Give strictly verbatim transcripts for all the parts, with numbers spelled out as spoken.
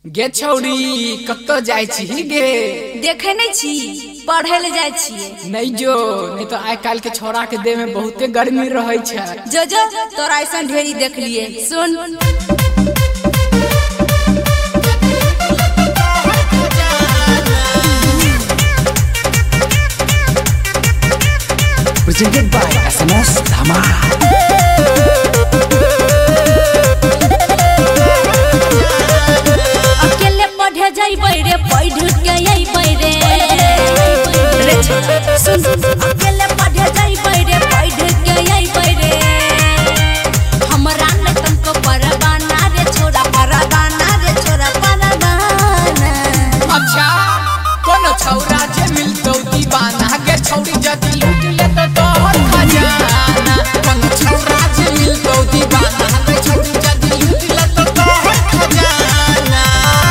गे छौरी कत्तो जाय छी गे देखे नहीं छी पढ़े ले जाय छी नहीं जो नहीं तो आइ काल के छोरा के देह में बहुते गर्मी रहै छै जो जो तोरा ऐसा ढेरी देख लिए सुन presented by S M S Dhamal रे पढ़ के यही बैरे रे सुन अकेले पढ़े जाई रे पढ़ के यही बैरे हमरा न तुमको परवाना रे छोरा परवाना रे छोरा परवाना अच्छा कोनो छौरा जे मिलतो दीवाना गे छौरी जदी लूट ले तो तोहर खजाना कोनो छौरा जे मिलतो दीवाना गे छौरी जदी लूट ले तो तोहर खजाना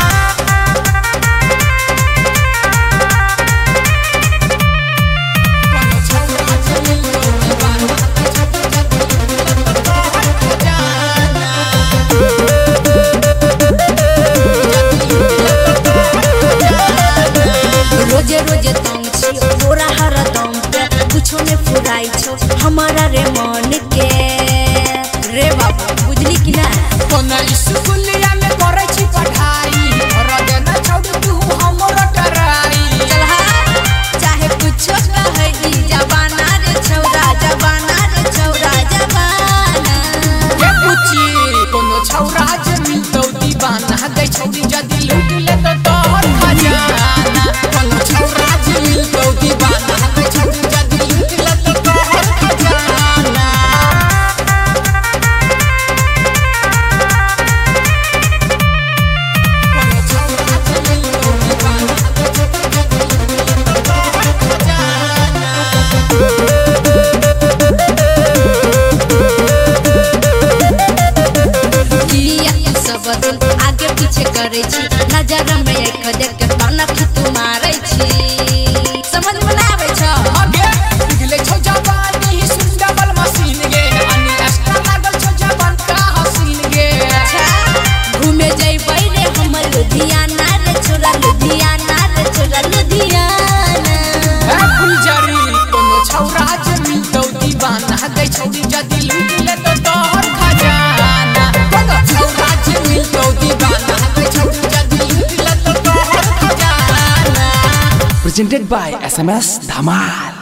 रोजे रोजे तंग छी तोरा हर दम पे कुछो ने फुराई छो हमारा रे मन के रे बाबू बुझली कि ना कोना स्कूलिया में करे छी पढ़ाई और देना छोड़ तू हमरो डराई चल हा चाहे कुछो कहे ई जवाना रे छौरा जवाना रे छौरा जवाना के पूछी कोनो छौरा जे मिलतो दीवाना गे छौरी जदी लूट ले तो तोहर खजाना कोनो छौरा जे मिलतो दीवाना गे छौरी जदी लूट ले तो तोहर खजाना कोनो छौरा जे मिलतो दीवाना गे छौरी जदी लूट ले तो तोहर खजाना सब दिन आगे पीछे करे छी नजर में एक देख के तनक तू मारै छी समझ में ना आबै छ आगे निकले छौ जवानी सुंदर बल मशीन गे अनि एक्स्ट्रा लागल छौ जवान का हसीन गे अच्छा घूमे जइबै रे हम लुधियाना रे छोरा लुधियाना रे छोरा लुधियाना ए फुलझड़ी कोनो छौरा जे मिलतो दीवाना गे छौरी जदी लूट ले तो तोहर खजाना कोनो छौरा जे मिलतो दीवाना गे छौरी जदी लूट ले तो तोहर खजाना presented by S M S Dhamal।